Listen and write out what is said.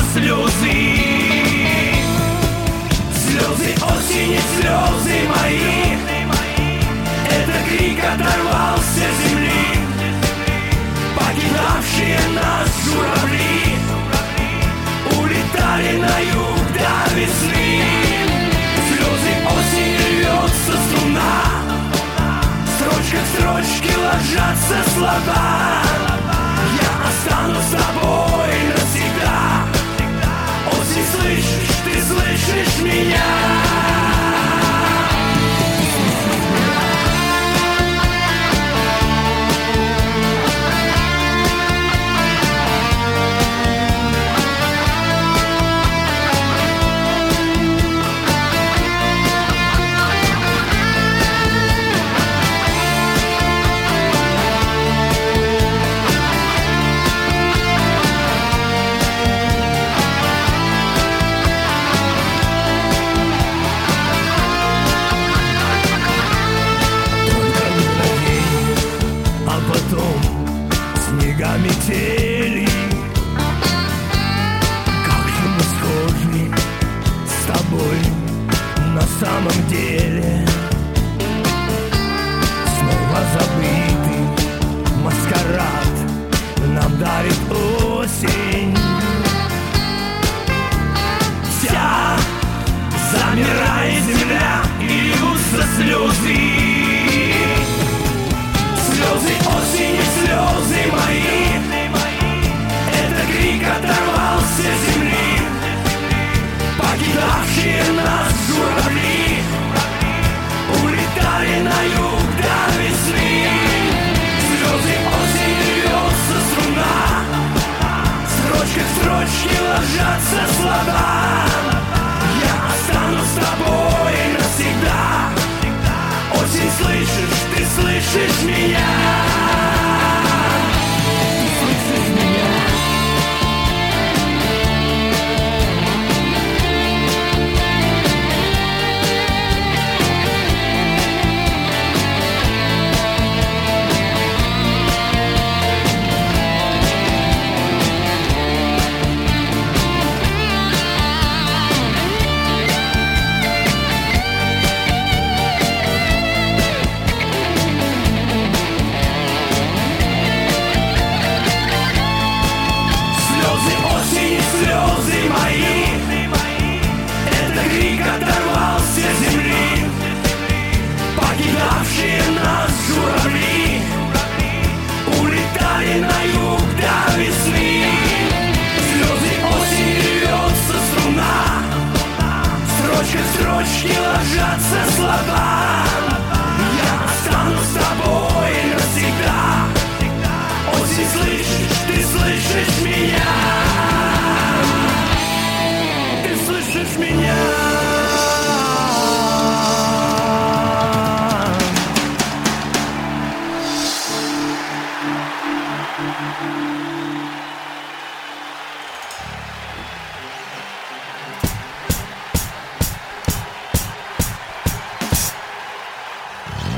слезы. Слезы осени, слезы мои. Это крик оторвался с земли. Покидавшие нас журавли улетали на юг до весны. Слезы осени льется струна. Строчка к строчке ложатся слова. Я останусь с тобой навсегда. Осень, слышишь, ты слышишь меня? Метели, как же мы схожи с тобой на самом деле. Снова забытый маскарад нам дарит осень. Вся замирает земля и льются слезы. Слезы осени, слезы мои. Это крик оторвался с земли. Покидавшие нас журавли улетали на юг до весны. Слезы осени льется струна. Строчка к строчке ложатся слова. Я останусь с тобой навсегда. Осень, слышишь, ты слышишь меня? Ты слышишь меня? Слезы мои. Это крик оторвался с земли. Покидавшие нас журавли улетали на юг до весны. Слезы осени льется струна. Строчка к строчке ложатся слова. Я останусь с тобой навсегда. Осень, слышишь, ты слышишь меня? Ты слышишь меня?